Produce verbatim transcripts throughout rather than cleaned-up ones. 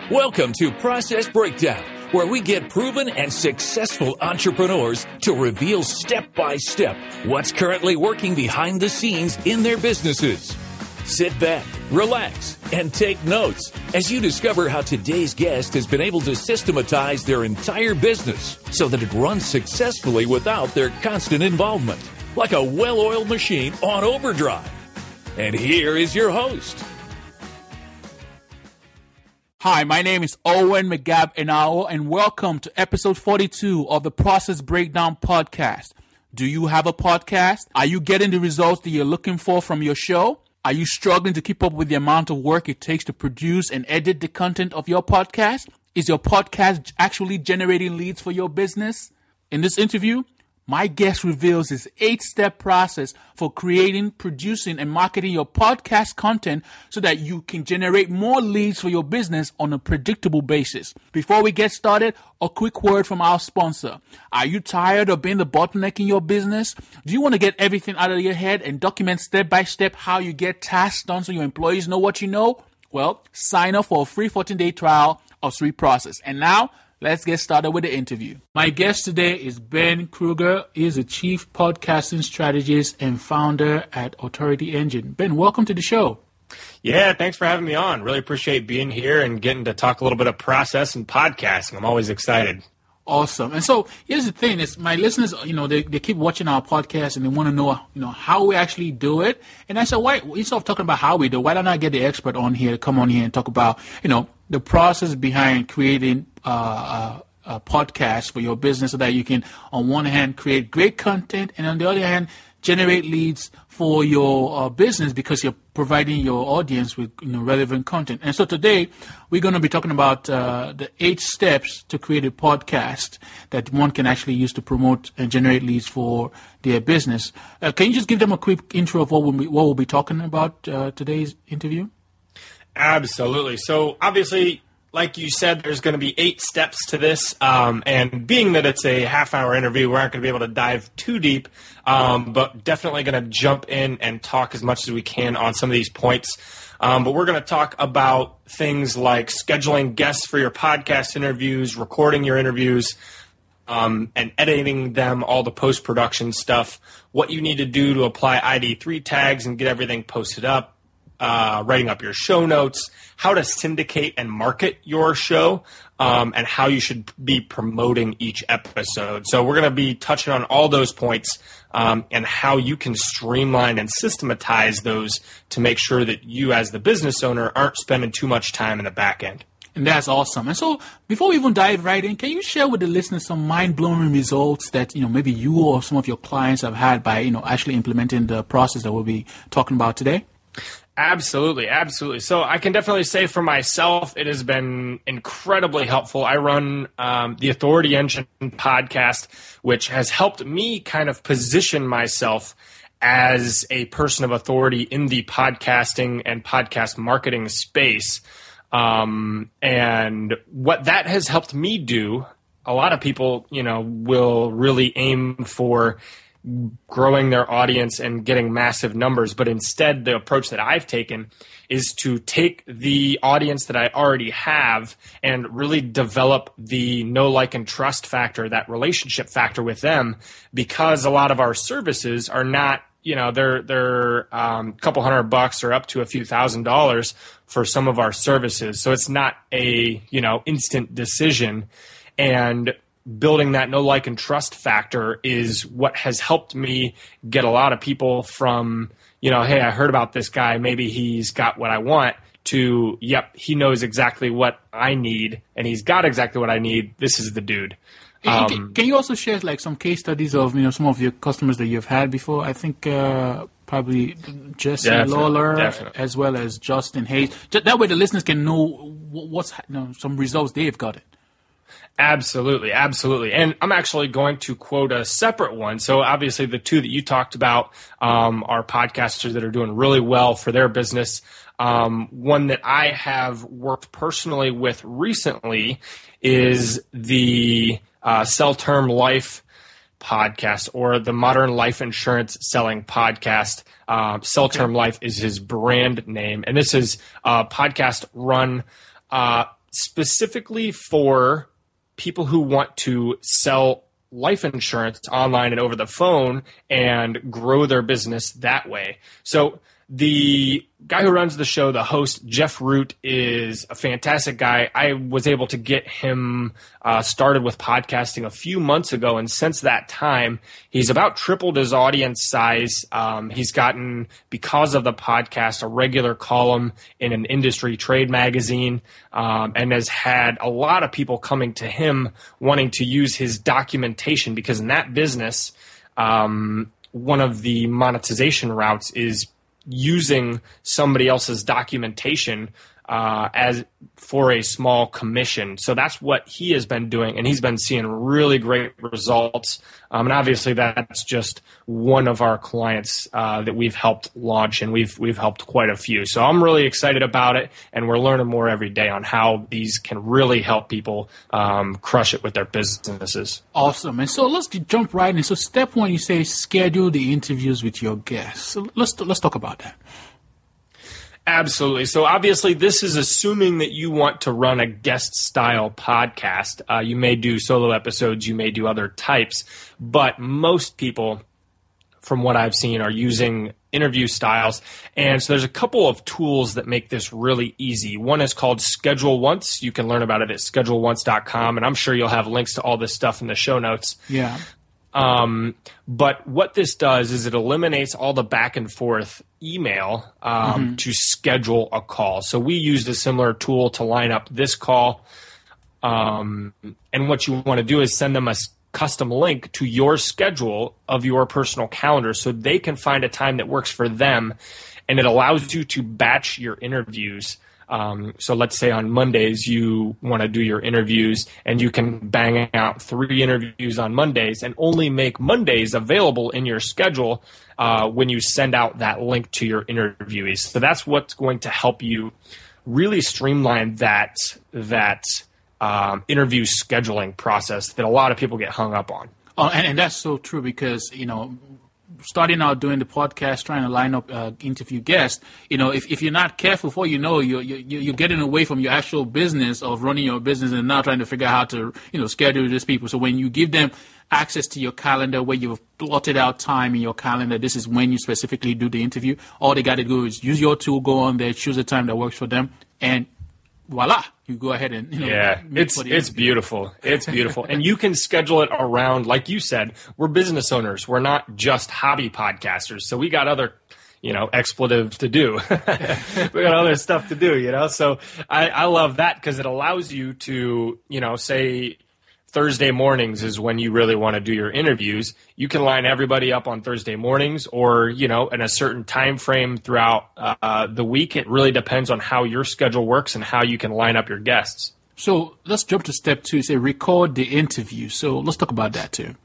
Welcome to Process Breakdown, where we get proven and successful entrepreneurs to reveal step by step what's currently working behind the scenes in their businesses. Sit back, relax, and take notes as you discover how today's guest has been able to systematize their entire business so that it runs successfully without their constant involvement, like a well-oiled machine on overdrive. And here is your host. Hi, my name is Owen McGab Enao, and welcome to episode forty-two of the Process Breakdown podcast. Do you have a podcast? Are you getting the results that you're looking for from your show? Are you struggling to keep up with the amount of work it takes to produce and edit the content of your podcast? Is your podcast actually generating leads for your business? In this interview, my guest reveals his eight-step process for creating, producing, and marketing your podcast content so that you can generate more leads for your business on a predictable basis. Before we get started, a quick word from our sponsor. Are you tired of being the bottleneck in your business? Do you want to get everything out of your head and document step-by-step how you get tasks done so your employees know what you know? Well, sign up for a free fourteen-day trial of Sweet Process. And now, let's get started with the interview. My guest today is Ben Kruger. He is a chief podcasting strategist and founder at Authority Engine. Ben, welcome to the show. Yeah, thanks for having me on. Really appreciate being here and getting to talk a little bit of process and podcasting. I'm always excited. Awesome. And so here's the thing: is my listeners, you know, they, they keep watching our podcast and they want to know, you know, how we actually do it. And I said, why instead of talking about how we do, why don't I get the expert on here to come on here and talk about, you know, the process behind creating uh, a, a podcast for your business so that you can, on one hand, create great content, and on the other hand, generate leads for your uh, business because you're providing your audience with, you know, relevant content. And so today we're going to be talking about uh, the eight steps to create a podcast that one can actually use to promote and generate leads for their business. Uh, can you just give them a quick intro of what we'll be, what we'll be talking about uh, today's interview? Absolutely. So obviously, like you said, there's going to be eight steps to this, um, and being that it's a half-hour interview, we aren't going to be able to dive too deep, um, but definitely going to jump in and talk as much as we can on some of these points. Um, but we're going to talk about things like scheduling guests for your podcast interviews, recording your interviews, um, and editing them, all the post-production stuff, what you need to do to apply I D three tags and get everything posted up, Uh, writing up your show notes, how to syndicate and market your show, um, and how you should be promoting each episode. So we're going to be touching on all those points um, and how you can streamline and systematize those to make sure that you as the business owner aren't spending too much time in the back end. And that's awesome. And so before we even dive right in, can you share with the listeners some mind-blowing results that, you know, maybe you or some of your clients have had by, you know, actually implementing the process that we'll be talking about today? Absolutely, absolutely. So I can definitely say for myself, it has been incredibly helpful. I run um, the Authority Engine podcast, which has helped me kind of position myself as a person of authority in the podcasting and podcast marketing space. Um, and what that has helped me do, a lot of people, you know, will really aim for growing their audience and getting massive numbers. But instead, the approach that I've taken is to take the audience that I already have and really develop the know, like, and trust factor, that relationship factor with them, because a lot of our services are not, you know, they're, they're um, a couple hundred bucks or up to a few thousand dollars for some of our services. So it's not a, you know, instant decision. And building that know, like, and trust factor is what has helped me get a lot of people from, you know, hey, I heard about this guy, maybe he's got what I want, to, yep, he knows exactly what I need, and he's got exactly what I need. This is the dude. Um, can, can you also share like some case studies of, you know, some of your customers that you've had before? I think uh, probably Jesse definitely, Lawler definitely. as well as Justin Hayes. That way the listeners can know what's, you know, some results they've gotten. Absolutely, absolutely. And I'm actually going to quote a separate one. So obviously the two that you talked about um, are podcasters that are doing really well for their business. Um, one that I have worked personally with recently is the uh, Sell Term Life podcast, or the Modern Life Insurance Selling podcast. Uh, Sell Term Life is his brand name. And this is a podcast run uh specifically for people who want to sell life insurance online and over the phone and grow their business that way. So the guy who runs the show, the host, Jeff Root, is a fantastic guy. I was able to get him uh, started with podcasting a few months ago, and since that time, he's about tripled his audience size. Um, he's gotten, because of the podcast, a regular column in an industry trade magazine, um, and has had a lot of people coming to him wanting to use his documentation, because in that business, um, one of the monetization routes is using somebody else's documentation uh, as for a small commission. So that's what he has been doing, and he's been seeing really great results. Um, and obviously, that's just one of our clients uh, that we've helped launch, and we've we've helped quite a few. So I'm really excited about it, and we're learning more every day on how these can really help people um, crush it with their businesses. Awesome. And so let's jump right in. So step one, you say schedule the interviews with your guests. So let's let's talk about that. Absolutely. So obviously, this is assuming that you want to run a guest-style podcast. Uh, you may do solo episodes, you may do other types, but most people, from what I've seen, are using interview styles. And so there's a couple of tools that make this really easy. One is called Schedule Once. You can learn about it at schedule once dot com, and I'm sure you'll have links to all this stuff in the show notes. Yeah. Um, but what this does is it eliminates all the back and forth email um, mm-hmm. to schedule a call. So we used a similar tool to line up this call. Um, and what you want to do is send them a custom link to your schedule of your personal calendar so they can find a time that works for them. And it allows you to batch your interviews. Um, so let's say on Mondays you want to do your interviews, and you can bang out three interviews on Mondays and only make Mondays available in your schedule uh, when you send out that link to your interviewees. So that's what's going to help you really streamline that that um, interview scheduling process that a lot of people get hung up on. Oh, and, and that's so true, because, you know, starting out doing the podcast, trying to line up uh, interview guests, you know, if, if you're not careful, before you know, you're, you're, you're getting away from your actual business of running your business and now trying to figure out how to, you know, schedule these people. So when you give them access to your calendar, where you've plotted out time in your calendar, this is when you specifically do the interview, all they got to do is use your tool, go on there, choose a time that works for them, and voila, you go ahead and, you know, yeah, it's it's beautiful. It's beautiful. And you can schedule it around, like you said, we're business owners. We're not just hobby podcasters. So we got other, you know, expletives to do. We got other stuff to do, you know. So I, I love that, because it allows you to, you know, say Thursday mornings is when you really want to do your interviews. You can line everybody up on Thursday mornings, or, you know, in a certain time frame throughout uh, the week. It really depends on how your schedule works and how you can line up your guests. So let's jump to step two. Say record the interview. So let's talk about that too.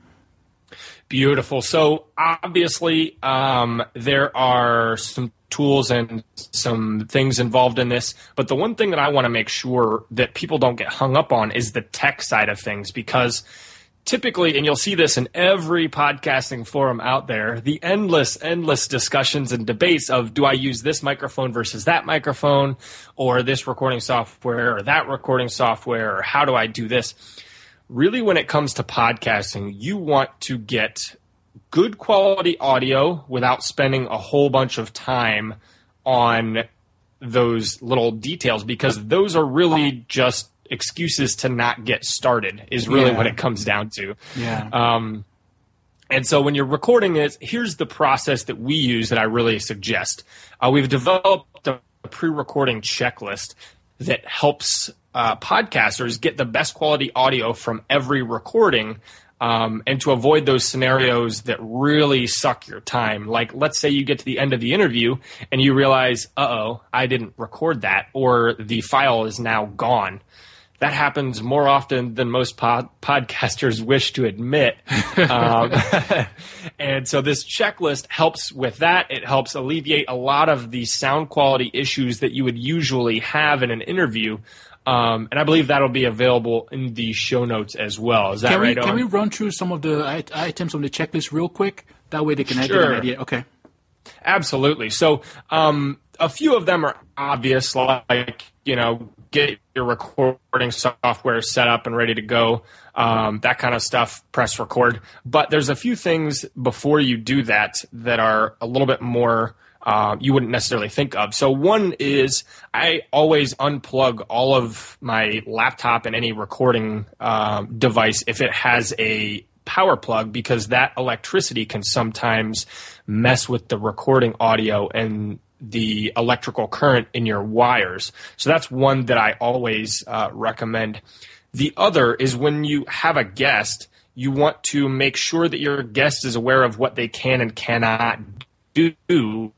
Beautiful. So obviously, um, there are some tools and some things involved in this, but the one thing that I want to make sure that people don't get hung up on is the tech side of things, because typically, and you'll see this in every podcasting forum out there, the endless, endless discussions and debates of, do I use this microphone versus that microphone, or this recording software or that recording software, or how do I do this? Really, when it comes to podcasting, you want to get good quality audio without spending a whole bunch of time on those little details, because those are really just excuses to not get started, is really yeah. what it comes down to. Yeah. Um, and so when you're recording it, here's the process that we use that I really suggest. Uh, we've developed a pre-recording checklist that helps uh, podcasters get the best quality audio from every recording, um, and to avoid those scenarios that really suck your time. Like, let's say you get to the end of the interview and you realize, uh-oh, I didn't record that, or the file is now gone. That happens more often than most pod- podcasters wish to admit. Um, and so this checklist helps with that. It helps alleviate a lot of the sound quality issues that you would usually have in an interview. Um, and I believe that'll be available in the show notes as well. Is that can right, we, Owen? Can we run through some of the it- items on the checklist real quick? That way they can Sure. get an idea. Okay. Absolutely. So um, a few of them are obvious, like, you know, get your recording software is set up and ready to go, um, that kind of stuff, press record. But there's a few things before you do that that are a little bit more uh, you wouldn't necessarily think of. So one is I always unplug all of my laptop and any recording um, device if it has a power plug, because that electricity can sometimes mess with the recording audio and the electrical current in your wires. So that's one that I always uh, recommend. The other is when you have a guest, you want to make sure that your guest is aware of what they can and cannot do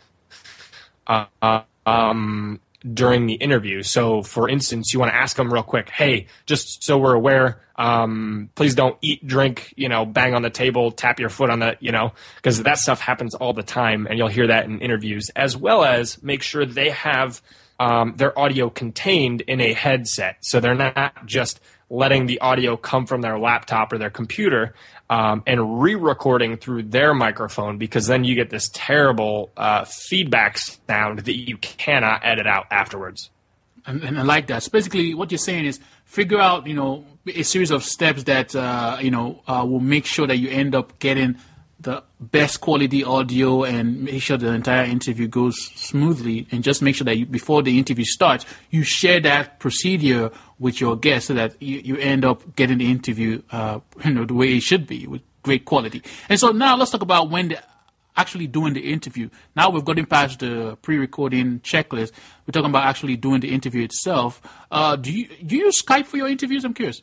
uh, um, during the interview. So, for instance, you want to ask them real quick, hey, just so we're aware, um, please don't eat, drink, you know, bang on the table, tap your foot on the, you know, because that stuff happens all the time, and you'll hear that in interviews, as well as make sure they have um, their audio contained in a headset. So they're not just letting the audio come from their laptop or their computer um, and re-recording through their microphone, because then you get this terrible uh, feedback sound that you cannot edit out afterwards. And, and I like that. So basically, what you're saying is figure out, you know, a series of steps that, uh, you know, uh, will make sure that you end up getting the best quality audio and make sure the entire interview goes smoothly, and just make sure that you, before the interview starts, you share that procedure with your guest so that you, you end up getting the interview, uh, you know, the way it should be, with great quality. And so now let's talk about when the actually doing the interview. Now we've gotten past the pre-recording checklist. We're talking about actually doing the interview itself. Uh, do you do you use Skype for your interviews? I'm curious.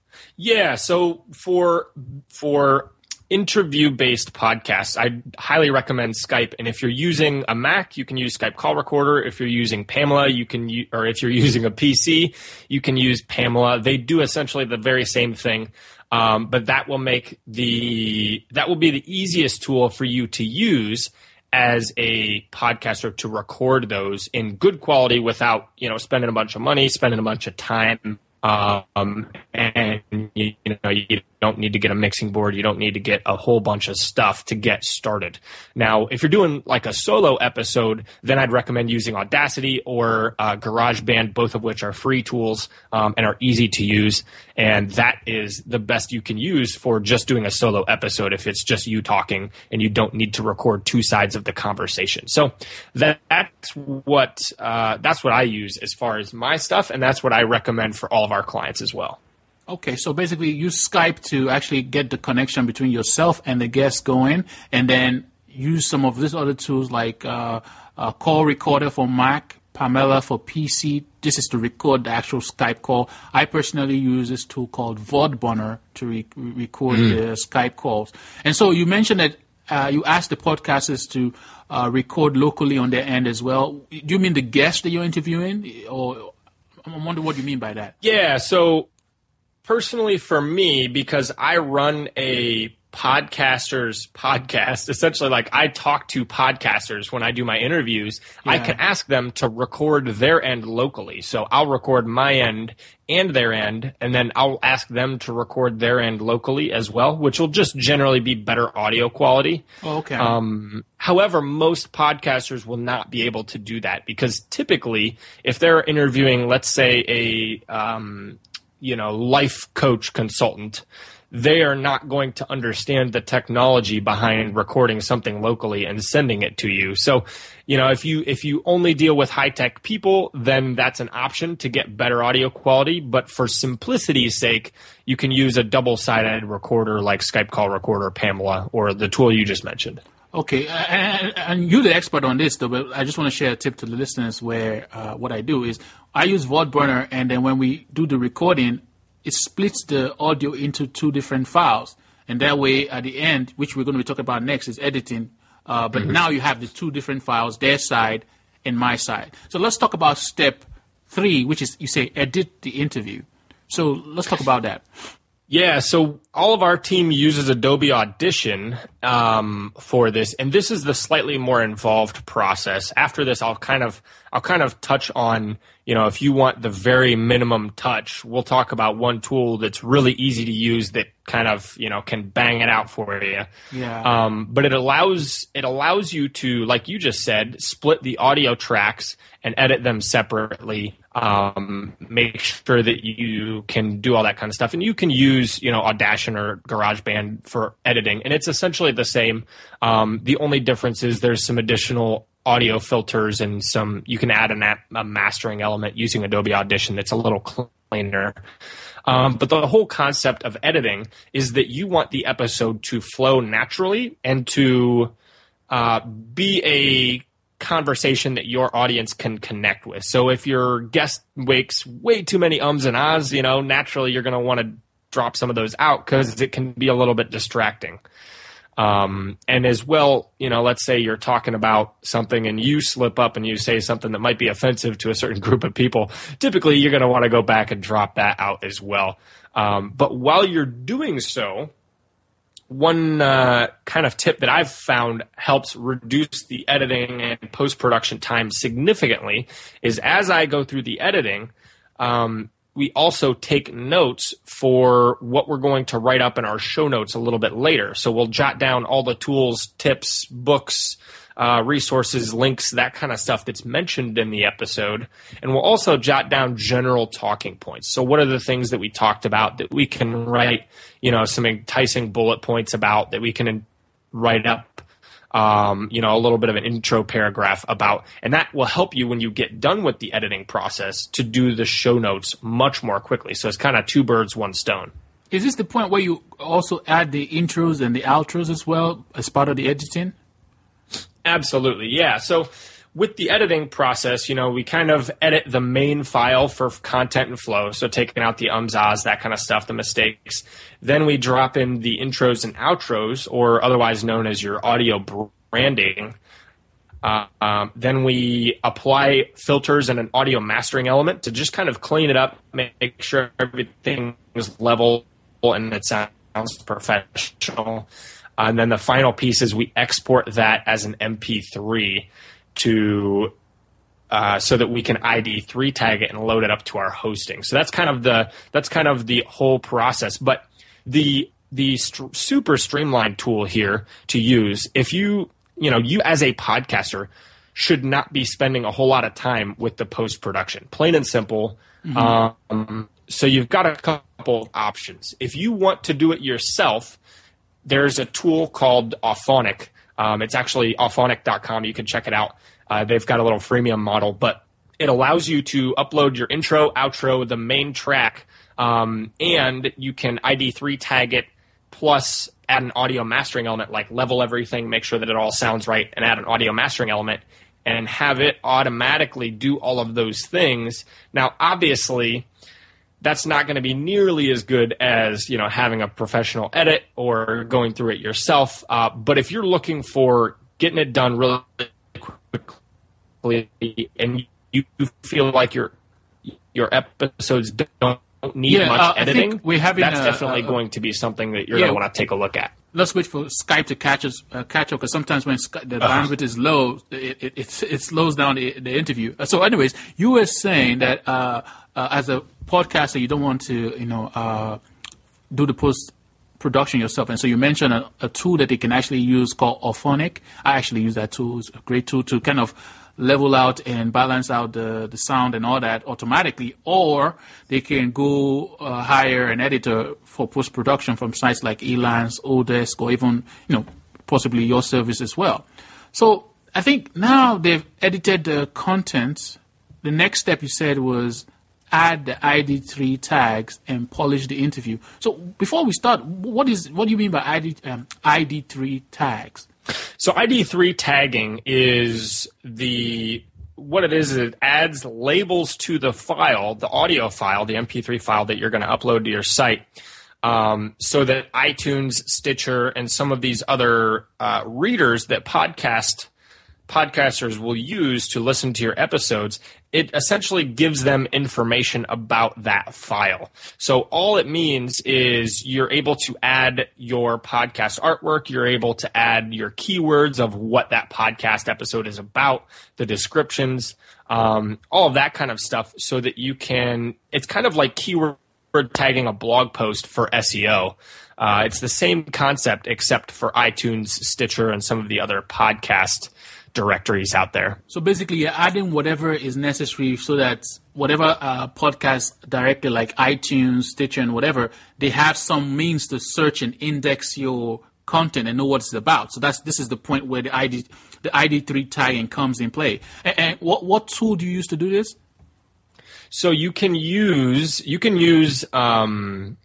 Yeah, so for for interview-based podcasts, I highly recommend Skype. And if you're using a Mac, you can use Skype Call Recorder. If you're using Pamela, you can, u- or if you're using a P C, you can use Pamela. They do essentially the very same thing. Um, but that will make the that will be the easiest tool for you to use as a podcaster to record those in good quality without, you know, spending a bunch of money, spending a bunch of time. Um, and you, you know, you don't need to get a mixing board. You don't need to get a whole bunch of stuff to get started. Now, if you're doing like a solo episode, then I'd recommend using Audacity or uh, GarageBand, both of which are free tools um, and are easy to use. And that is the best you can use for just doing a solo episode if it's just you talking and you don't need to record two sides of the conversation. So that, that's what uh, that's what I use as far as my stuff, and that's what I recommend for all of our clients as well. Okay, so basically use Skype to actually get the connection between yourself and the guest going, and then use some of these other tools like uh, uh, Call Recorder for Mac, Pamela for P C. This is to record the actual Skype call. I personally use this tool called VodBurner to re- record mm. the Skype calls. And so you mentioned that uh, you asked the podcasters to uh, record locally on their end as well. Do you mean the guest that you're interviewing, or I wonder what you mean by that? Yeah, so personally for me, because I run a podcaster's podcast, essentially like I talk to podcasters when I do my interviews, yeah. I can ask them to record their end locally. So I'll record my end and their end, and then I'll ask them to record their end locally as well, which will just generally be better audio quality. Oh, okay. Um, however, most podcasters will not be able to do that, because typically if they're interviewing, let's say a um, you know, life coach consultant, they are not going to understand the technology behind recording something locally and sending it to you. So, you know, if you if you only deal with high-tech people, then that's an option to get better audio quality. But for simplicity's sake, you can use a double-sided recorder like Skype Call Recorder, Pamela, or the tool you just mentioned. Okay, and, and you're the expert on this, though, but I just want to share a tip to the listeners where uh, what I do is I use VodBurner, and then when we do the recording, it splits the audio into two different files. And that way, at the end, which we're going to be talking about next, is editing. Uh, but mm-hmm. now you have the two different files, their side and my side. So let's talk about step three, which is, you say, edit the interview. So let's talk about that. Yeah, so all of our team uses Adobe Audition um, for this, and this is the slightly more involved process. After this, I'll kind of I'll kind of touch on, you know, if you want the very minimum touch, we'll talk about one tool that's really easy to use that kind of, you know, can bang it out for you. Yeah. Um, but it allows it allows you to, like you just said, split the audio tracks and edit them separately. Um, make sure that you can do all that kind of stuff. And you can use, you know, Audition or GarageBand for editing. And it's essentially the same. Um, the only difference is there's some additional audio filters and some, you can add an app, a mastering element using Adobe Audition that's a little cleaner. Um, but the whole concept of editing is that you want the episode to flow naturally and to uh, be a conversation that your audience can connect with. So if your guest makes way too many ums and ahs, you know, naturally you're going to want to drop some of those out because it can be a little bit distracting. Um, and as well, you know, let's say you're talking about something and you slip up and you say something that might be offensive to a certain group of people. Typically, you're going to want to go back and drop that out as well. Um, but while you're doing so, one uh, kind of tip that I've found helps reduce the editing and post-production time significantly is as I go through the editing, um, we also take notes for what we're going to write up in our show notes a little bit later. So we'll jot down all the tools, tips, books, uh, resources, links, that kind of stuff that's mentioned in the episode. And we'll also jot down general talking points. So what are the things that we talked about that we can write, you know, some enticing bullet points about that we can write up, um, you know, a little bit of an intro paragraph about. And that will help you when you get done with the editing process to do the show notes much more quickly. So it's kind of two birds, one stone. Is this the point where you also add the intros and the outros as well as part of the editing? Absolutely, yeah. So with the editing process, you know, we kind of edit the main file for content and flow, so taking out the ums, ahs, that kind of stuff, the mistakes. Then we drop in the intros and outros, or otherwise known as your audio branding. Uh, um, then we apply filters and an audio mastering element to just kind of clean it up, make sure everything is level and it sounds professional. Uh, and then the final piece is we export that as an M P three to uh, so that we can I D three tag it and load it up to our hosting. So that's kind of the that's kind of the whole process. But the the st- super streamlined tool here to use, if you you know you as a podcaster should not be spending a whole lot of time with the post production. Plain and simple. Mm-hmm. Um, so you've got a couple of options. If you want to do it yourself, there's a tool called Auphonic. Um, it's actually auphonic dot com. You can check it out. Uh, they've got a little freemium model, but it allows you to upload your intro, outro, the main track, um, and you can I D three tag it, plus add an audio mastering element, like level everything, make sure that it all sounds right, and add an audio mastering element, and have it automatically do all of those things. Now, obviously, that's not going to be nearly as good as, you know, having a professional edit or going through it yourself. Uh, but if you're looking for getting it done really quickly and you feel like your your episodes don't need yeah, much uh, editing, we're having that's a, definitely a, going to be something that you're yeah, going to want to take a look at. Let's wait for Skype to catch us, uh, catch up, because sometimes when Sky, the uh-huh. bandwidth is low, it, it, it, it slows down the, the interview. So anyways, you were saying that uh, uh, as a podcaster, you don't want to, you know, uh, do the post production yourself, and so you mentioned a, a tool that they can actually use called Auphonic. I actually use that tool; it's a great tool to kind of level out and balance out the, the sound and all that automatically. Or they can go uh, hire an editor for post production from sites like Elance, Odesk, or even, you know, possibly your service as well. So I think now they've edited the content. The next step you said was add the I D three tags and polish the interview. So before we start, what is what do you mean by I D, um, I D three tags? So I D three tagging is the what it is. Is it adds labels to the file, the audio file, the M P three file that you're going to upload to your site, um, so that iTunes, Stitcher, and some of these other uh, readers that podcast podcasters will use to listen to your episodes, it essentially gives them information about that file. So all it means is you're able to add your podcast artwork, you're able to add your keywords of what that podcast episode is about, the descriptions, um, all of that kind of stuff, so that you can, it's kind of like keyword tagging a blog post for S E O. Uh, it's the same concept except for iTunes, Stitcher, and some of the other podcast directories out there. So basically, you're adding whatever is necessary so that whatever uh, podcast directly like iTunes, Stitcher, and whatever, they have some means to search and index your content and know what it's about. So that's this is the point where the I D the I D three tagging comes in play. And, and what what tool do you use to do this? So you can use you can use um,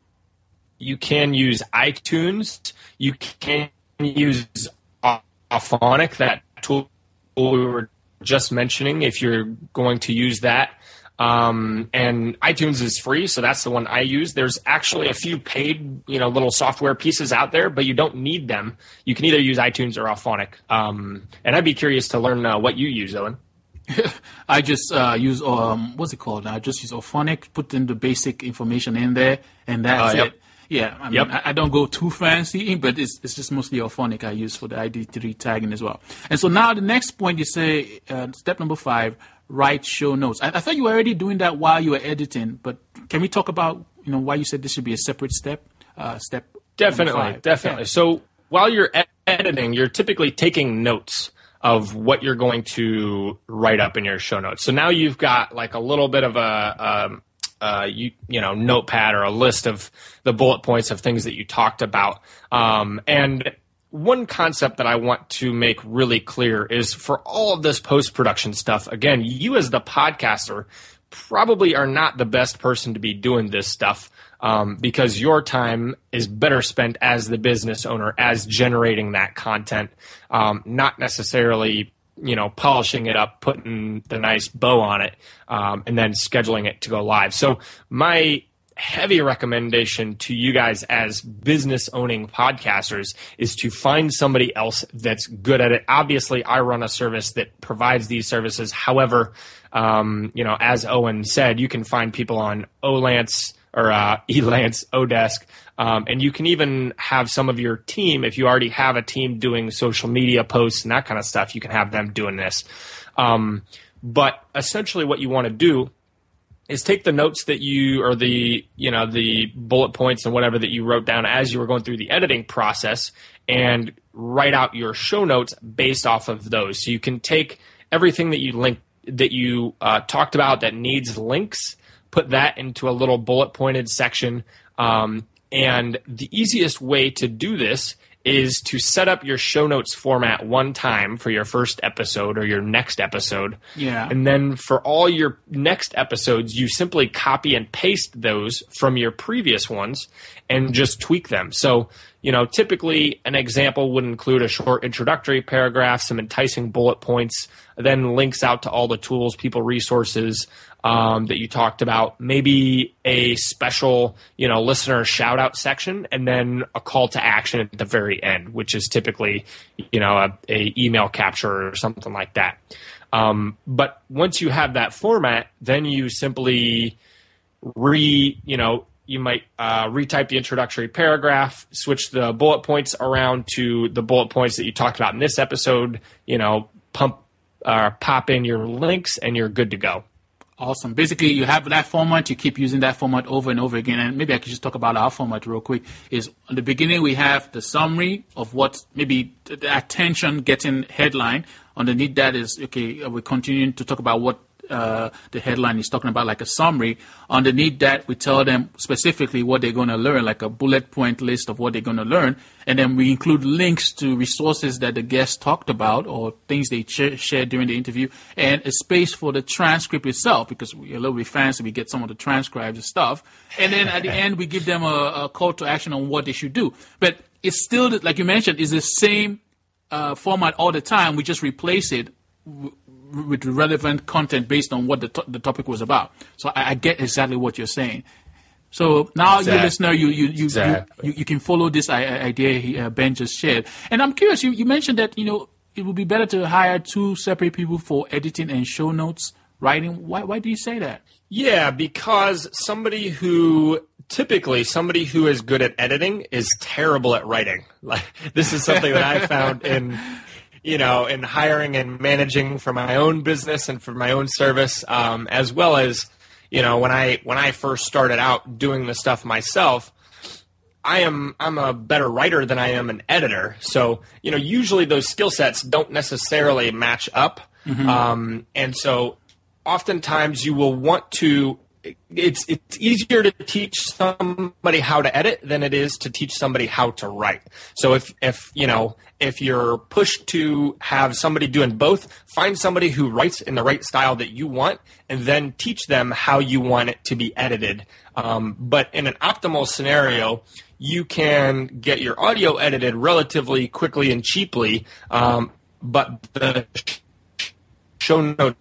you can use iTunes. You can use Auphonic, that tool we were just mentioning, if you're going to use that. Um, and iTunes is free, so that's the one I use. There's actually a few paid, you know, little software pieces out there, but you don't need them. You can either use iTunes or Auphonic. Um, and I'd be curious to learn uh, what you use, Owen. I just uh, use, um, what's it called? I just use Auphonic, put in the basic information in there, and that's uh, yep. it. Yeah, I mean, yep. I, I don't go too fancy, but it's it's just mostly Auphonic I use for the I D three tagging as well. And so now the next point you say, uh, step number five, write show notes. I, I thought you were already doing that while you were editing, but can we talk about, you know, why you said this should be a separate step? Uh, step Definitely, definitely. Yeah. So while you're ed- editing, you're typically taking notes of what you're going to write up in your show notes. So now you've got like a little bit of a... Um, Uh, you you know, notepad or a list of the bullet points of things that you talked about. Um, and one concept that I want to make really clear is for all of this post-production stuff, again, you as the podcaster probably are not the best person to be doing this stuff um, because your time is better spent as the business owner, as generating that content, um, not necessarily you know, polishing it up, putting the nice bow on it, um, and then scheduling it to go live. So my heavy recommendation to you guys as business owning podcasters is to find somebody else that's good at it. Obviously, I run a service that provides these services. However, um, you know, as Owen said, you can find people on Olance or uh, Elance, Odesk, um, and you can even have some of your team, if you already have a team doing social media posts and that kind of stuff, you can have them doing this. Um, but essentially what you want to do is take the notes that you, or the, you know, the bullet points and whatever that you wrote down as you were going through the editing process and write out your show notes based off of those. So you can take everything that you link, that you uh, talked about that needs links, put that into a little bullet pointed section. Um, and the easiest way to do this is to set up your show notes format one time for your first episode or your next episode. Yeah. And then for all your next episodes, you simply copy and paste those from your previous ones and just tweak them. So, you know, typically an example would include a short introductory paragraph, some enticing bullet points, then links out to all the tools, people, resources, Um, that you talked about, maybe a special, you know, listener shout out section, and then a call to action at the very end, which is typically, you know, a, a email capture or something like that. Um, but once you have that format, then you simply re, you know, you might uh, retype the introductory paragraph, switch the bullet points around to the bullet points that you talked about in this episode, you know, pump, uh, pop in your links, and you're good to go. Awesome. Basically, you have that format. You keep using that format over and over again. And maybe I could just talk about our format real quick. Is in the beginning, we have the summary of what maybe the attention-getting headline. Underneath that is, okay, we're continuing to talk about what uh, the headline is talking about, like a summary. Underneath that, we tell them specifically what they're going to learn, like a bullet point list of what they're going to learn. And then we include links to resources that the guest talked about or things they ch- shared during the interview, and a space for the transcript itself, because we're a little bit fancy. We get some of the transcribes and stuff. And then at the end, we give them a, a call to action on what they should do. But it's still, like you mentioned, is the same uh, format all the time. We just replace it w- with relevant content based on what the, to- the topic was about. So I, I get exactly what you're saying. So now, exactly. you listener, you you you, exactly. you you you can follow this idea he, uh, Ben just shared. And I'm curious, you, you mentioned that, you know, it would be better to hire two separate people for editing and show notes writing. Why why do you say that? Yeah, because somebody who typically somebody who is good at editing is terrible at writing. Like, this is something that I found in, you know, in hiring and managing for my own business and for my own service, um, as well as, you know, when I when I first started out doing the stuff myself, I am I'm a better writer than I am an editor. So, you know, usually those skill sets don't necessarily match up. Mm-hmm. Um, and so oftentimes you will want to it's it's easier to teach somebody how to edit than it is to teach somebody how to write. So if if you know if you're pushed to have somebody doing both, find somebody who writes in the right style that you want, and then teach them how you want it to be edited. Um, but in an optimal scenario, you can get your audio edited relatively quickly and cheaply, um, but the show notes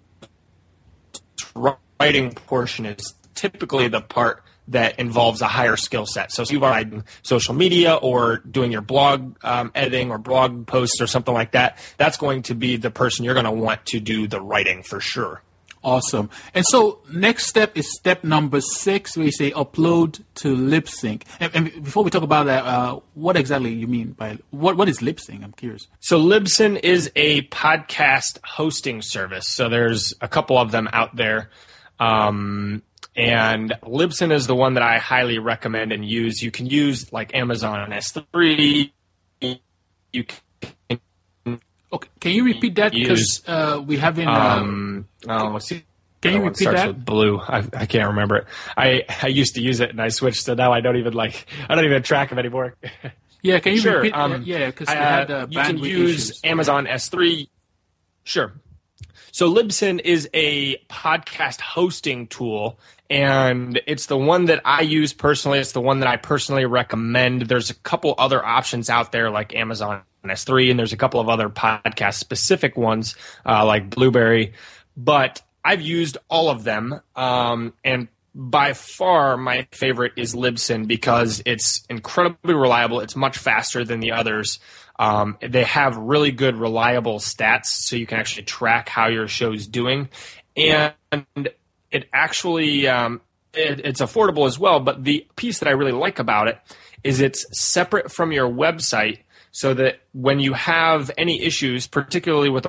writing portion is typically the part that involves a higher skill set. So if you are on social media or doing your blog um, editing or blog posts or something like that, that's going to be the person you're going to want to do the writing for sure. Awesome. And so next step is step number six, where you say upload to Libsyn. And, and before we talk about that, uh, what exactly you mean by what? What is Libsyn? I'm curious. So Libsyn is a podcast hosting service. So there's a couple of them out there. Um, and Libsyn is the one that I highly recommend and use. You can use like Amazon S three. You can Okay, can you repeat that? Because uh, we haven't. Um, uh, oh, let's see. Can you repeat that? With blue. I, I can't remember it. I, I used to use it and I switched, so now I don't even like. I don't even track them anymore. Yeah, can you sure, repeat? Um, yeah, because uh, we had uh, you can bandwidth use issues. Amazon S three. Sure. So Libsyn is a podcast hosting tool, and it's the one that I use personally. It's the one that I personally recommend. There's a couple other options out there like Amazon S three, and there's a couple of other podcast-specific ones uh, like Blueberry. But I've used all of them, um, and by far my favorite is Libsyn because it's incredibly reliable. It's much faster than the others. Um, they have really good, reliable stats, so you can actually track how your show's doing. And it actually um, it, it's affordable as well. But the piece that I really like about it is it's separate from your website, so that when you have any issues, particularly with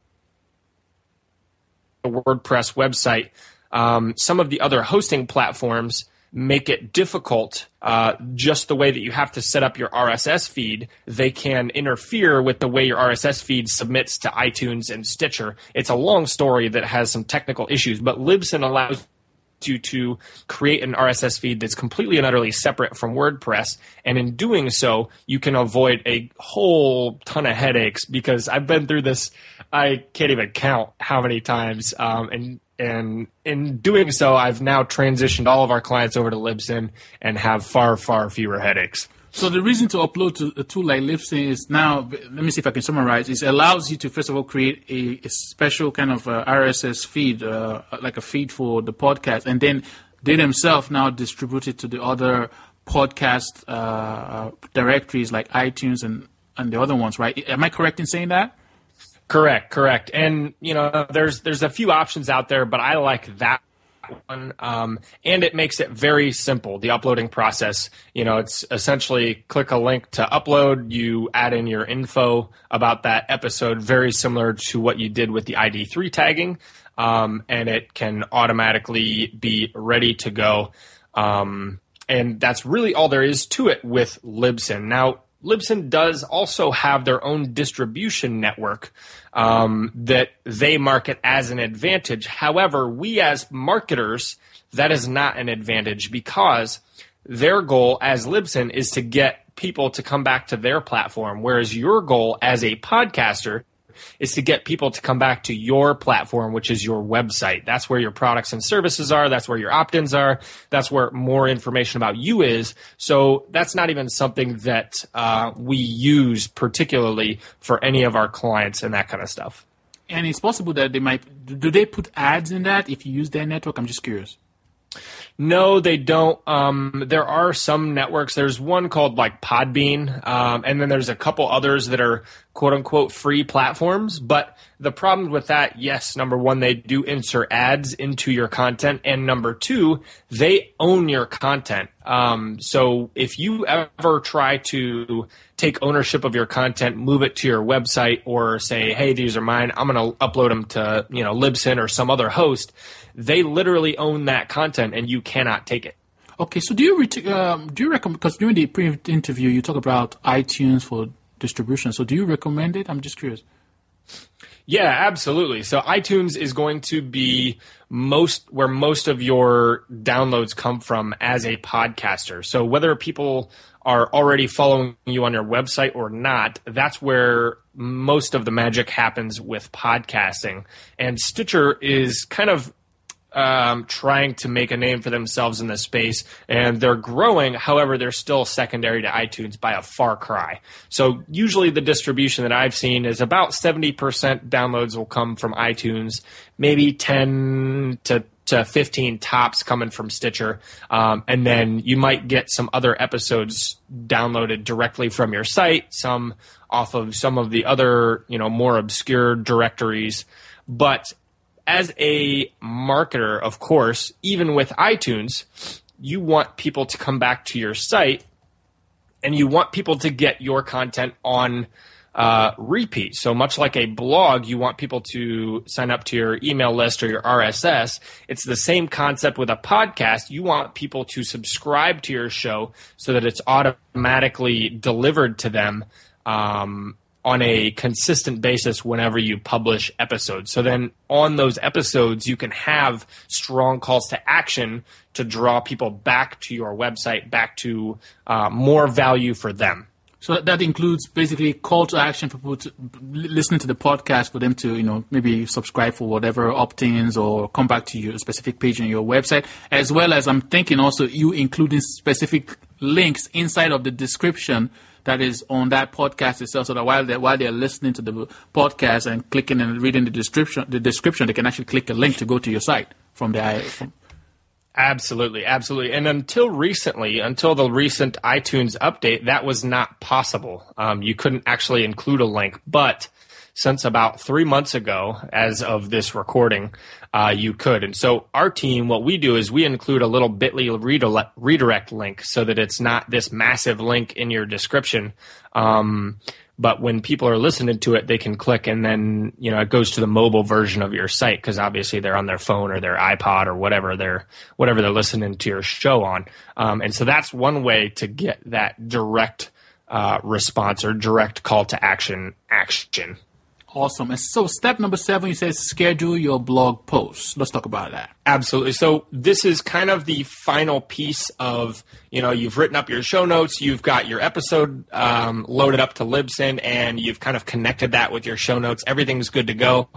a WordPress website, um, some of the other hosting platforms make it difficult uh, just the way that you have to set up your R S S feed. They can interfere with the way your R S S feed submits to iTunes and Stitcher. It's a long story that has some technical issues, but Libsyn allows you to create an R S S feed that's completely and utterly separate from WordPress. And in doing so, you can avoid a whole ton of headaches, because I've been through this. I can't even count how many times. Um, and And in doing so, I've now transitioned all of our clients over to Libsyn and have far, far fewer headaches. So the reason to upload to a tool like Libsyn is now, let me see if I can summarize, is it allows you to, first of all, create a, a special kind of uh, R S S feed, uh, like a feed for the podcast, and then they themselves now distribute it to the other podcast uh, directories like iTunes and, and the other ones, right? Am I correct in saying that? Correct, correct. And, you know, there's there's a few options out there, but I like that one. Um, and it makes it very simple, the uploading process. You know, it's essentially click a link to upload, you add in your info about that episode, very similar to what you did with the I D three tagging, um, and it can automatically be ready to go. Um, and that's really all there is to it with Libsyn. Now, Libsyn does also have their own distribution network um, that they market as an advantage. However, we as marketers, that is not an advantage, because their goal as Libsyn is to get people to come back to their platform, whereas your goal as a podcaster is to get people to come back to your platform, which is your website. That's where your products and services are. That's where your opt-ins are. That's where more information about you is. So that's not even something that uh, we use particularly for any of our clients and that kind of stuff. And it's possible that they might, do they put ads in that if you use their network? I'm just curious. No, they don't. Um, there are some networks. There's one called like Podbean, um, and then there's a couple others that are quote unquote free platforms. But the problem with that, yes, number one, they do insert ads into your content, and number two, they own your content. Um, so if you ever try to take ownership of your content, move it to your website, or say, hey, these are mine, I'm going to upload them to, you know, Libsyn or some other host, they literally own that content and you cannot take it. Okay, so do you ret- um, do you recommend, because during the pre-interview you talk about iTunes for distribution, so do you recommend it? I'm just curious. Yeah, absolutely. So iTunes is going to be most where most of your downloads come from as a podcaster. So whether people are already following you on your website or not, that's where most of the magic happens with podcasting. And Stitcher is kind of um, trying to make a name for themselves in this space, and they're growing. However, they're still secondary to iTunes by a far cry. So usually the distribution that I've seen is about seventy percent downloads will come from iTunes, maybe ten to to fifteen tops coming from Stitcher. Um, and then you might get some other episodes downloaded directly from your site, some off of some of the other, you know, more obscure directories. But as a marketer, of course, even with iTunes, you want people to come back to your site and you want people to get your content on uh, repeat. So much like a blog, you want people to sign up to your email list or your R S S. It's the same concept with a podcast. You want people to subscribe to your show so that it's automatically delivered to them um, on a consistent basis whenever you publish episodes. So then on those episodes, you can have strong calls to action to draw people back to your website, back to uh, more value for them. So that includes basically call to action for people to listen to the podcast, for them to, you know, maybe subscribe for whatever opt-ins or come back to your specific page on your website, as well as I'm thinking also you including specific links inside of the description that is on that podcast itself, so that while they're, while they're listening to the podcast and clicking and reading the description, the description, they can actually click a link to go to your site from the. From Absolutely, absolutely. And until recently, until the recent iTunes update, that was not possible. Um, you couldn't actually include a link. But since about three months ago, as of this recording, uh, you could. And so our team, what we do is we include a little bit dot l y redirect link so that it's not this massive link in your description. Um, But when people are listening to it, they can click and then, you know, it goes to the mobile version of your site because obviously they're on their phone or their iPod or whatever they're whatever they're listening to your show on. Um, and so that's one way to get that direct uh, response or direct call to action action. Awesome. And so step number seven, you say schedule your blog posts. Let's talk about that. Absolutely. So this is kind of the final piece of, you know, you've written up your show notes, you've got your episode um, loaded up to Libsyn, and you've kind of connected that with your show notes. Everything's good to go.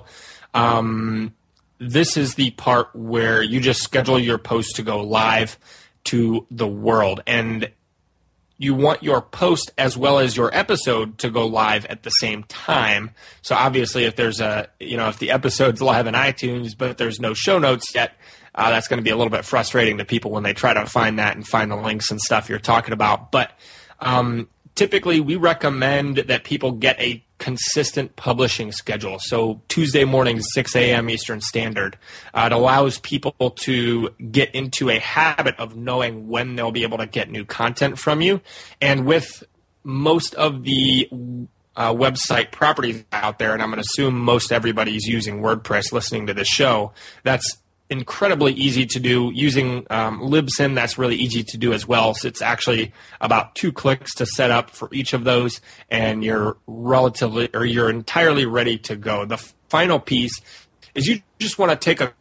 Um, this is the part where you just schedule your post to go live to the world. And you want your post as well as your episode to go live at the same time. So obviously if there's a, you know, if the episode's live in iTunes, but there's no show notes yet, uh, that's going to be a little bit frustrating to people when they try to find that and find the links and stuff you're talking about. But um, typically we recommend that people get a consistent publishing schedule. So Tuesday mornings, six a.m. Eastern Standard. Uh, it allows people to get into a habit of knowing when they'll be able to get new content from you. And with most of the uh, website properties out there, and I'm going to assume most everybody's using WordPress listening to this show, that's incredibly easy to do. Using um, Libsyn, that's really easy to do as well. So it's actually about two clicks to set up for each of those, and you're relatively, or you're entirely ready to go. The final piece is you just want to take a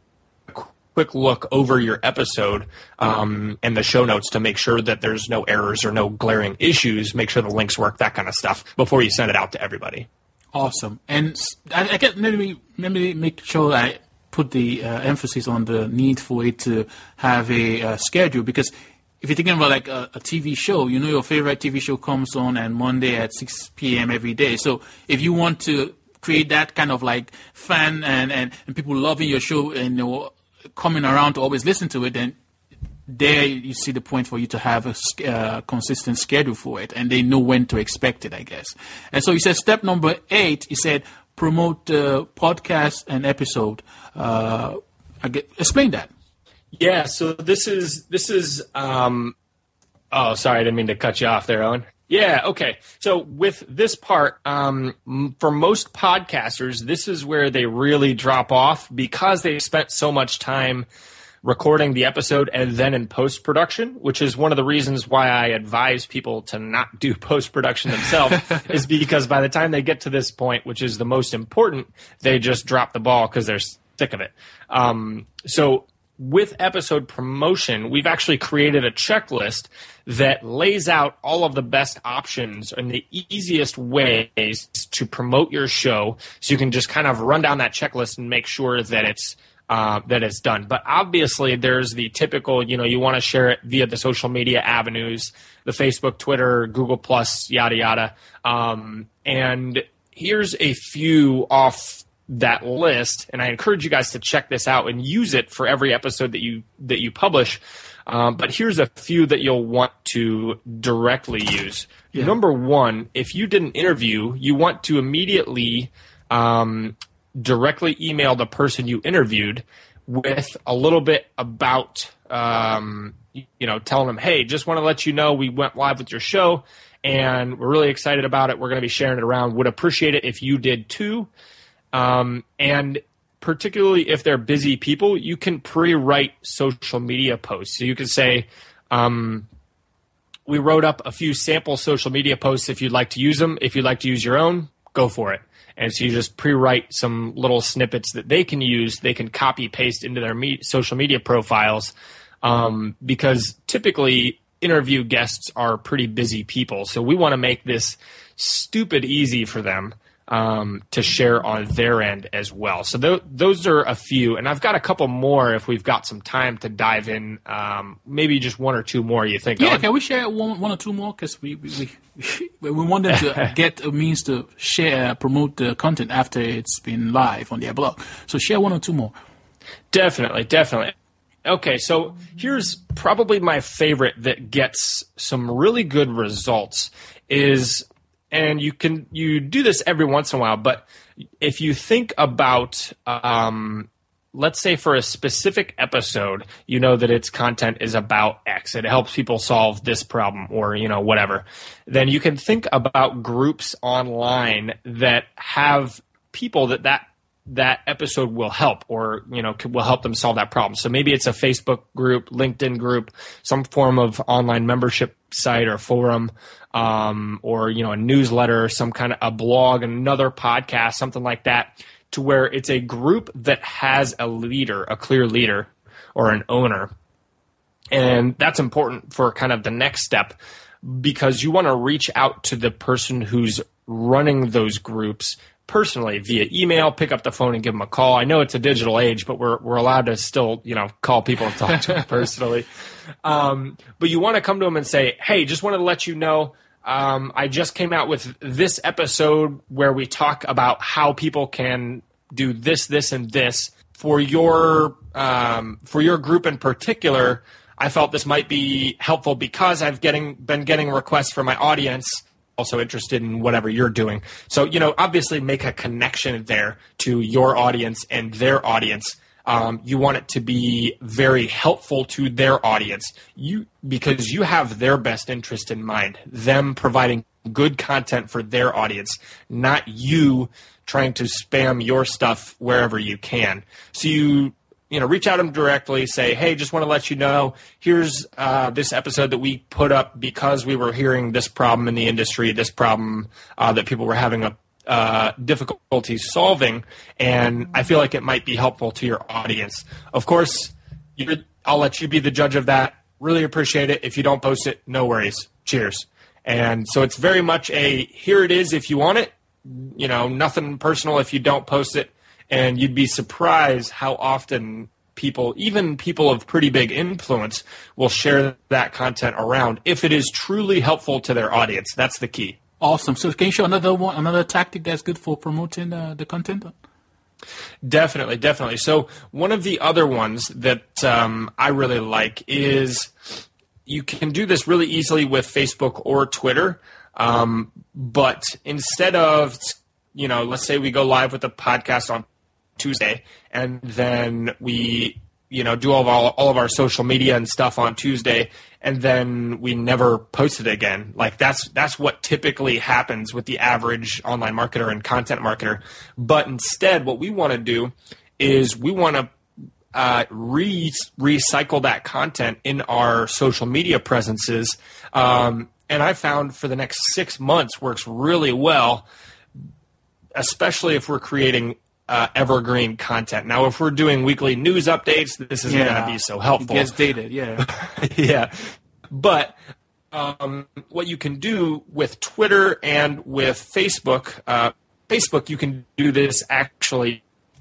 quick look over your episode um, and the show notes to make sure that there's no errors or no glaring issues, make sure the links work, that kind of stuff, before you send it out to everybody. Awesome. And I, I get, let me, let me make sure I put the uh, emphasis on the need for it to have a uh, schedule, because if you're thinking about like a, a T V show, you know your favorite T V show comes on on Monday at six p.m. every day. So if you want to create that kind of like fan and, and, and people loving your show and, you know, coming around to always listen to it, then there you see the point for you to have a uh, consistent schedule for it, and they know when to expect it, I guess. And so you said step number eight, you said promote the podcast and episode. Uh, I get, explain that. Yeah, so this is this is. Um, oh, sorry, I didn't mean to cut you off there, Owen. Yeah, okay. So with this part, um, for most podcasters, this is where they really drop off because they've spent so much time recording the episode and then in post-production, which is one of the reasons why I advise people to not do post-production themselves, is because by the time they get to this point, which is the most important, they just drop the ball because they're sick of it. Um, so with episode promotion, we've actually created a checklist that lays out all of the best options and the easiest ways to promote your show, so you can just kind of run down that checklist and make sure that it's uh, that it's done. But obviously, there's the typical, you know, you want to share it via the social media avenues, the Facebook, Twitter, Google Plus, yada yada. Um, and here's a few off that list, and I encourage you guys to check this out and use it for every episode that you that you publish. Um, but here's a few that you'll want to directly use. Yeah. Number one, if you did an interview, you want to immediately um, directly email the person you interviewed with a little bit about, um, you know, telling them, hey, just want to let you know we went live with your show, and we're really excited about it. We're going to be sharing it around. Would appreciate it if you did too. Um, and particularly if they're busy people, you can pre-write social media posts. So you can say, um, we wrote up a few sample social media posts if you'd like to use them. If you'd like to use your own, go for it. And so you just pre-write some little snippets that they can use. They can copy paste into their me- social media profiles, um, because typically interview guests are pretty busy people. So we want to make this stupid easy for them Um, to share on their end as well. So th- those are a few, and I've got a couple more if we've got some time to dive in. Um, maybe just one or two more. You think? Yeah, on? Can we share one, one or two more? Because we we, we we want them to get a means to share, promote the content after it's been live on their blog. So share one or two more. Definitely, definitely. Okay, so here's probably my favorite that gets some really good results is. And you can you do this every once in a while, but if you think about, um, let's say for a specific episode, you know that its content is about X. It helps people solve this problem or, you know, whatever. Then you can think about groups online that have people that that, that episode will help or, you know, will help them solve that problem. So maybe it's a Facebook group, LinkedIn group, some form of online membership site or forum, um, or, you know, a newsletter, some kind of a blog, another podcast, something like that, to where it's a group that has a leader, a clear leader or an owner. And that's important for kind of the next step, because you want to reach out to the person who's running those groups personally via email, pick up the phone and give them a call. I know it's a digital age, but we're we're allowed to still, you know, call people and talk to them personally. Um, but you want to come to them and say, hey, just wanted to let you know, um, I just came out with this episode where we talk about how people can do this, this, and this for your um, for your group in particular. I felt this might be helpful because I've getting been getting requests from my audience also interested in whatever you're doing. So, you know, obviously make a connection there to your audience and their audience. Um, you want it to be very helpful to their audience, you because you have their best interest in mind, them providing good content for their audience, not you trying to spam your stuff wherever you can. So you You know, reach out to them directly, say, hey, just want to let you know, here's uh, this episode that we put up because we were hearing this problem in the industry, this problem uh, that people were having a uh, difficulty solving, and I feel like it might be helpful to your audience. Of course, you're, I'll let you be the judge of that. Really appreciate it. If you don't post it, no worries. Cheers. And so it's very much a, here it is if you want it, you know, nothing personal if you don't post it. And you'd be surprised how often people, even people of pretty big influence, will share that content around if it is truly helpful to their audience. That's the key. Awesome. So can you show another one, another tactic that's good for promoting uh, the content? Definitely, definitely. So one of the other ones that um, I really like is you can do this really easily with Facebook or Twitter, um, but instead of, you know, let's say we go live with a podcast on Tuesday, and then we, you know, do all of our, all of our social media and stuff on Tuesday, and then we never post it again. Like that's that's what typically happens with the average online marketer and content marketer. But instead, what we want to do is we want to uh, re- recycle that content in our social media presences. Um, and I found for the next six months works really well, especially if we're creating uh, evergreen content. Now, if we're doing weekly news updates, this isn't yeah. going to be so helpful. It gets dated, yeah. yeah. But um, what you can do with Twitter and with Facebook, uh, Facebook, you can do this actually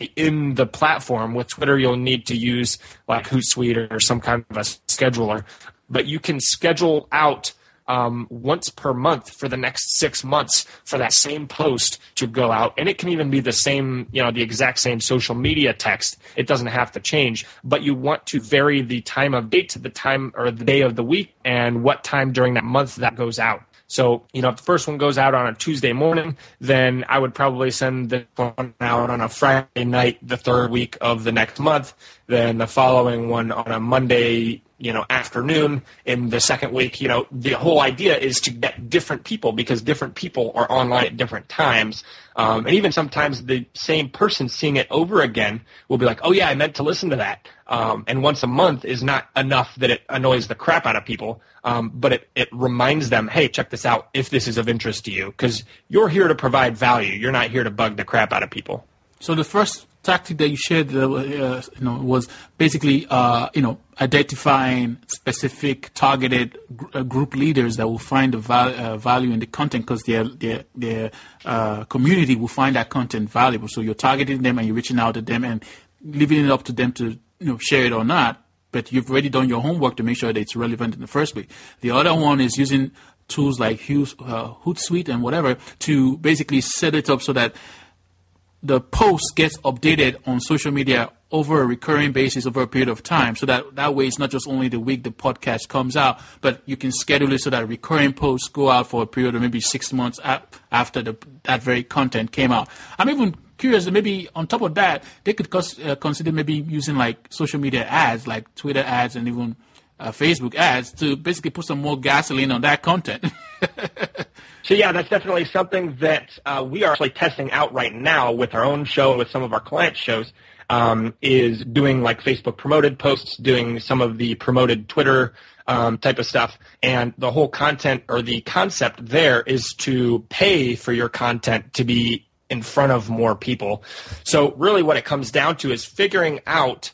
in the platform. With Twitter, you'll need to use like Hootsuite or some kind of a scheduler. But you can schedule out um, once per month for the next six months for that same post to go out. And it can even be the same, you know, the exact same social media text. It doesn't have to change. But you want to vary the time of day to the time or the day of the week and what time during that month that goes out. So, you know, if the first one goes out on a Tuesday morning, then I would probably send the one out on a Friday night the third week of the next month, then the following one on a Monday, you know, afternoon in the second week. You know, the whole idea is to get different people because different people are online at different times. Um, and even sometimes the same person seeing it over again will be like, oh, yeah, I meant to listen to that. Um, and once a month is not enough that it annoys the crap out of people, um, but it, it reminds them, hey, check this out if this is of interest to you, because you're here to provide value. You're not here to bug the crap out of people. So the first tactic that you shared, uh, uh, you know, was basically, uh, you know, identifying specific targeted gr- uh, group leaders that will find the val- uh, value in the content because their their their uh, community will find that content valuable. So you're targeting them and you're reaching out to them and leaving it up to them to, you know, share it or not. But you've already done your homework to make sure that it's relevant in the first place. The other one is using tools like Hughes, uh, Hootsuite and whatever to basically set it up so that the post gets updated on social media over a recurring basis over a period of time. So that, that way it's not just only the week the podcast comes out, but you can schedule it so that recurring posts go out for a period of maybe six months after the, that very content came out. I'm even curious that maybe on top of that, they could cons- uh, consider maybe using like social media ads, like Twitter ads and even uh, Facebook ads to basically put some more gasoline on that content. So, yeah, that's definitely something that uh, we are actually testing out right now with our own show and with some of our client shows, um, is doing like Facebook promoted posts, doing some of the promoted Twitter um, type of stuff. And the whole content or the concept there is to pay for your content to be in front of more people. So really what it comes down to is figuring out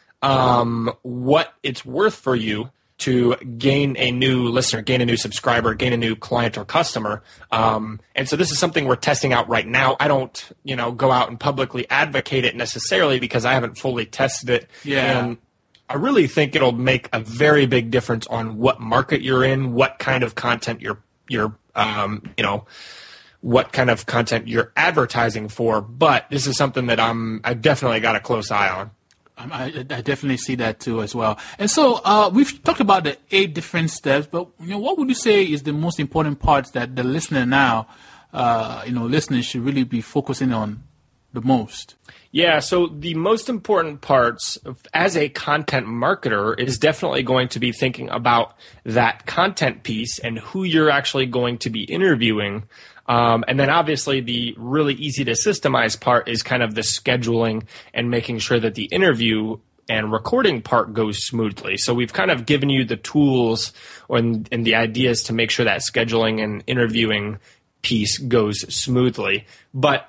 um, what it's worth for you to gain a new listener, gain a new subscriber, gain a new client or customer. Um, and so this is something we're testing out right now. I don't, you know, go out and publicly advocate it necessarily because I haven't fully tested it. Yeah. And I really think it'll make a very big difference on what market you're in, what kind of content you're, you're, um, you know, what kind of content you're advertising for. But this is something that I'm, I've definitely got a close eye on. I, I definitely see that too as well. And so uh, we've talked about the eight different steps, but you know, what would you say is the most important parts that the listener now, uh, you know, listeners should really be focusing on the most? Yeah, so the most important parts of, as a content marketer is definitely going to be thinking about that content piece and who you're actually going to be interviewing. Um, and then obviously the really easy to systemize part is kind of the scheduling and making sure that the interview and recording part goes smoothly. So we've kind of given you the tools and, and the ideas to make sure that scheduling and interviewing piece goes smoothly. But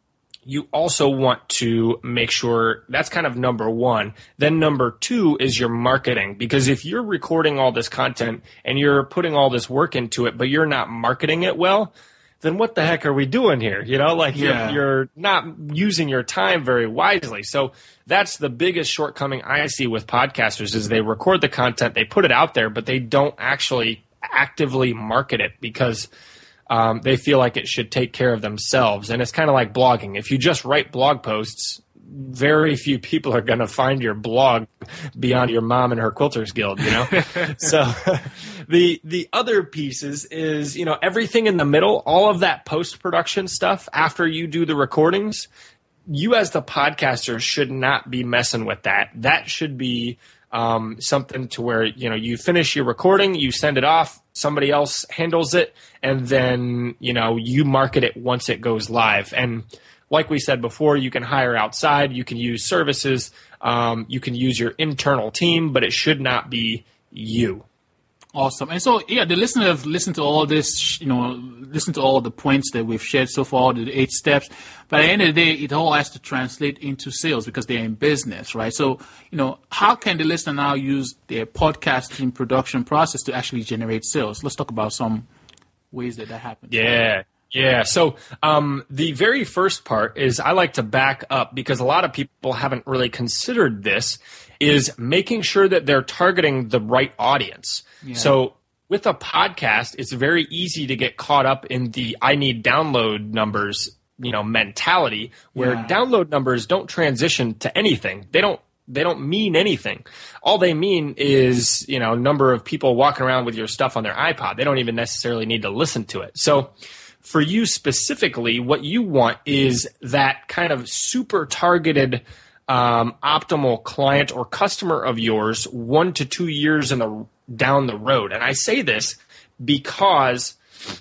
you also want to make sure that's kind of number one. Then number two is your marketing, because if you're recording all this content and you're putting all this work into it, but you're not marketing it well, then what the heck are we doing here? You know, like yeah. you're, you're not using your time very wisely. So that's the biggest shortcoming I see with podcasters is they record the content, they put it out there, but they don't actually actively market it because um, they feel like it should take care of themselves. And it's kind of like blogging. If you just write blog posts, very few people are going to find your blog beyond your mom and her Quilters Guild, you know? So the the other pieces is, you know, everything in the middle, all of that post-production stuff after you do the recordings, you as the podcaster should not be messing with that. That should be um, something to where, you know, you finish your recording, you send it off, somebody else handles it, and then, you know, you market it once it goes live. And like we said before, you can hire outside, you can use services, um, you can use your internal team, but it should not be you. Awesome. And so, yeah, the listeners have listened to all this, you know, listen to all the points that we've shared so far, the eight steps. But at the end of the day, it all has to translate into sales because they're in business, right? So, you know, how can the listener now use their podcasting production process to actually generate sales? Let's talk about some ways that that happens. Yeah. Yeah. So um, the very first part is I like to back up because a lot of people haven't really considered this, is making sure that they're targeting the right audience. Yeah. So with a podcast, it's very easy to get caught up in the I need download numbers, you know, mentality where yeah. download numbers don't transition to anything. They don't They don't mean anything. All they mean is, you know, number of people walking around with your stuff on their iPod. They don't even necessarily need to listen to it. So for you specifically, what you want is that kind of super targeted um, optimal client or customer of yours one to two years in the down the road. And I say this because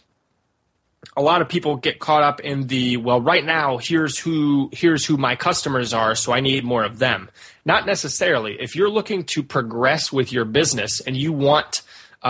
a lot of people get caught up in the, well, right now, here's who here's who my customers are, so I need more of them. Not necessarily. If you're looking to progress with your business and you want,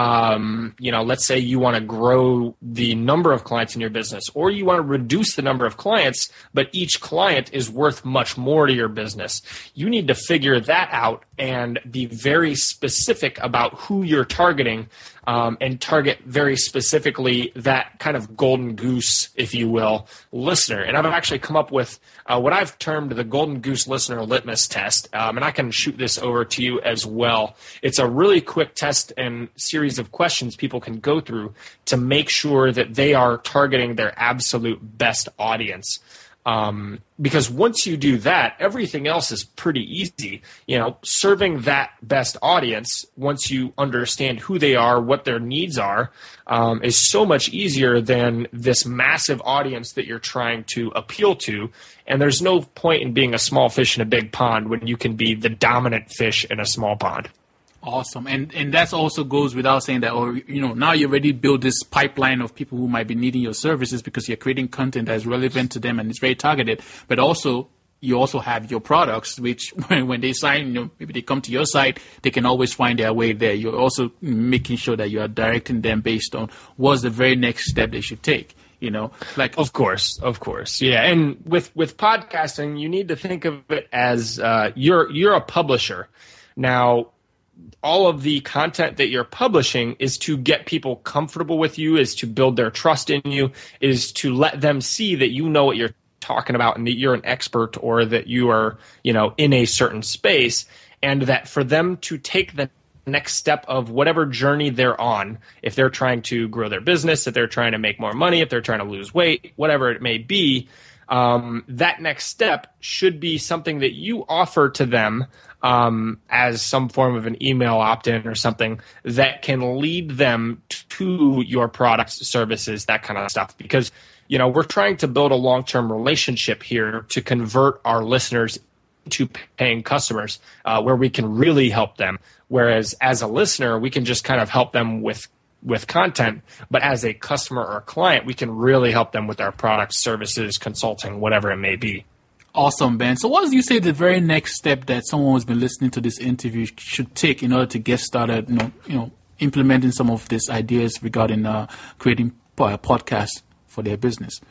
um, you know, let's say you want to grow the number of clients in your business, or you want to reduce the number of clients, but each client is worth much more to your business, you need to figure that out and be very specific about who you're targeting. Um, and target very specifically that kind of golden goose, if you will, listener. And I've actually come up with uh, what I've termed the golden goose listener litmus test, um, and I can shoot this over to you as well. It's a really quick test and series of questions people can go through to make sure that they are targeting their absolute best audience. Um, because once you do that, everything else is pretty easy. You know, serving that best audience, once you understand who they are, what their needs are, um, is so much easier than this massive audience that you're trying to appeal to. And there's no point in being a small fish in a big pond when you can be the dominant fish in a small pond. Awesome. And and that also goes without saying that, or, you know, now you already build this pipeline of people who might be needing your services because you're creating content that's relevant to them and it's very targeted. But also, you also have your products, which when, when they sign, you know, maybe they come to your site, they can always find their way there. You're also making sure that you are directing them based on what's the very next step they should take. You know, like, of course, of course. Yeah. And with, with podcasting, you need to think of it as uh, you're you're a publisher. Now, all of the content that you're publishing is to get people comfortable with you, is to build their trust in you, is to let them see that you know what you're talking about and that you're an expert, or that you are, you know, in a certain space, and that for them to take the next step of whatever journey they're on, if they're trying to grow their business, if they're trying to make more money, if they're trying to lose weight, whatever it may be, um, that next step should be something that you offer to them um, as some form of an email opt-in or something that can lead them to your products, services, that kind of stuff. Because, you know, we're trying to build a long-term relationship here to convert our listeners to paying customers, uh, where we can really help them. Whereas as a listener, we can just kind of help them with with content, but as a customer or a client, we can really help them with our products, services, consulting, whatever it may be. Awesome, Ben. So what do you say the very next step that someone who's been listening to this interview should take in order to get started, you know, you know, implementing some of these ideas regarding uh, creating a podcast for their business?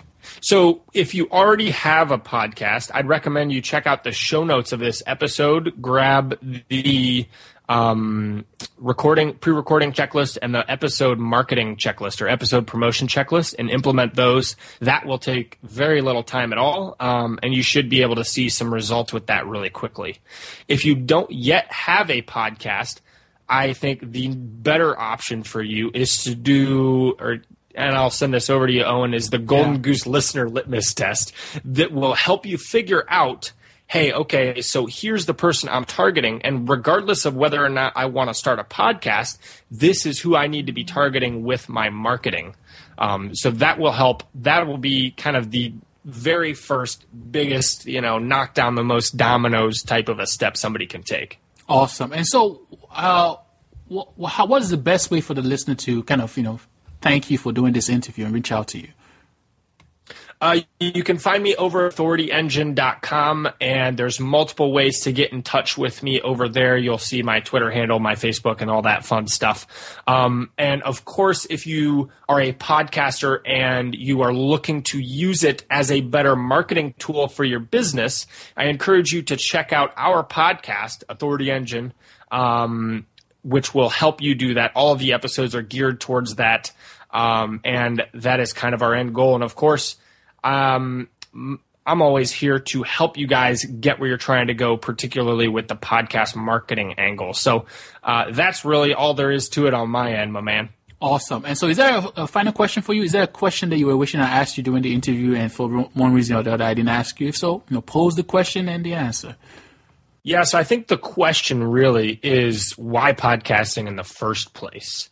So if you already have a podcast, I'd recommend you check out the show notes of this episode, grab the um, recording, pre-recording checklist and the episode marketing checklist or episode promotion checklist, and implement those. That will take very little time at all, um, and you should be able to see some results with that really quickly. If you don't yet have a podcast, I think the better option for you is to do, or and I'll send this over to you, Owen, is the Golden yeah. Goose Listener Litmus Test that will help you figure out, hey, okay, so here's the person I'm targeting, and regardless of whether or not I want to start a podcast, this is who I need to be targeting with my marketing. Um, so that will help. That will be kind of the very first, biggest, you know, knock down the most dominoes type of a step somebody can take. Awesome. And so uh, wh- how, what is the best way for the listener to kind of, you know, thank you for doing this interview and reach out to you? Uh, you can find me over authority engine dot com, and there's multiple ways to get in touch with me over there. You'll see my Twitter handle, my Facebook, and all that fun stuff. Um, and of course, if you are a podcaster and you are looking to use it as a better marketing tool for your business, I encourage you to check out our podcast, Authority Engine, um, which will help you do that. All of the episodes are geared towards that, um, and that is kind of our end goal. And of course, Um, I'm always here to help you guys get where you're trying to go, particularly with the podcast marketing angle. So uh, that's really all there is to it on my end, my man. Awesome. And so is there a, a final question for you? Is there a question that you were wishing I asked you during the interview and for one reason or the other I didn't ask you? If so, you know, pose the question and the answer. Yeah, so I think the question really is why podcasting in the first place?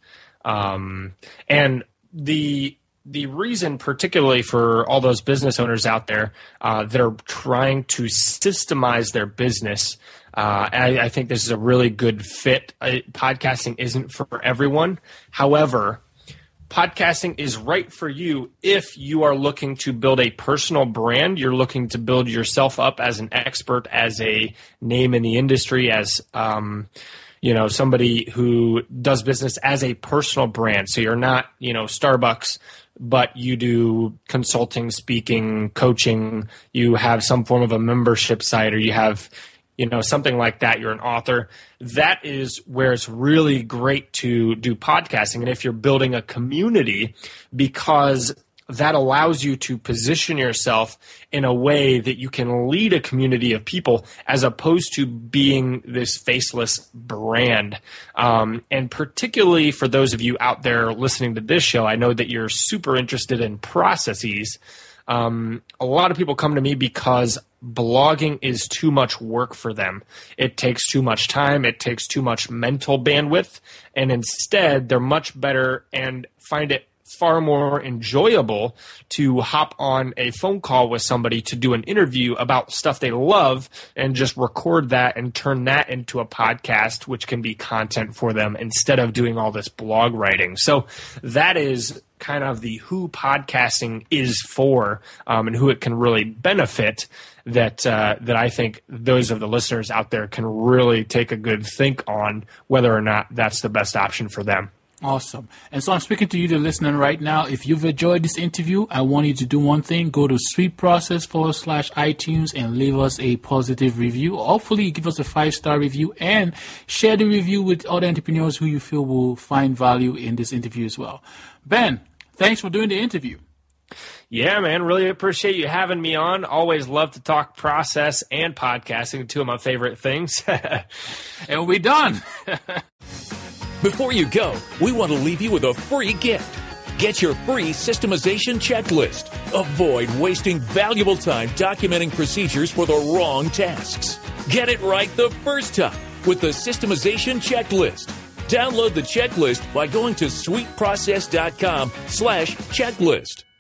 Um, and the... The reason, particularly for all those business owners out there uh, that are trying to systemize their business, uh, I, I think this is a really good fit. Uh, podcasting isn't for everyone. However, podcasting is right for you if you are looking to build a personal brand. You're looking to build yourself up as an expert, as a name in the industry, as um, you know, somebody who does business as a personal brand. So you're not, you know, Starbucks, but you do consulting, speaking, coaching, you have some form of a membership site, or you have, you know, something like that, you're an author. That is where it's really great to do podcasting. And if you're building a community, because that allows you to position yourself in a way that you can lead a community of people as opposed to being this faceless brand. Um, and particularly for those of you out there listening to this show, I know that you're super interested in processes. Um, a lot of people come to me because blogging is too much work for them. It takes too much time. It takes too much mental bandwidth. And instead, they're much better and find it far more enjoyable to hop on a phone call with somebody to do an interview about stuff they love and just record that and turn that into a podcast, which can be content for them instead of doing all this blog writing. So that is kind of the who podcasting is for, um, and who it can really benefit, that uh, that I think those of the listeners out there can really take a good think on whether or not that's the best option for them. Awesome. And so I'm speaking to you, the listener, right now. If you've enjoyed this interview, I want you to do one thing. Go to sweetprocess forward slash iTunes and leave us a positive review. Hopefully, give us a five-star review and share the review with other entrepreneurs who you feel will find value in this interview as well. Ben, thanks for doing the interview. Yeah, man, really appreciate you having me on. Always love to talk process and podcasting, two of my favorite things. And we're done. Before you go, we want to leave you with a free gift. Get your free systemization checklist. Avoid wasting valuable time documenting procedures for the wrong tasks. Get it right the first time with the systemization checklist. Download the checklist by going to sweetprocess dot com slash checklist.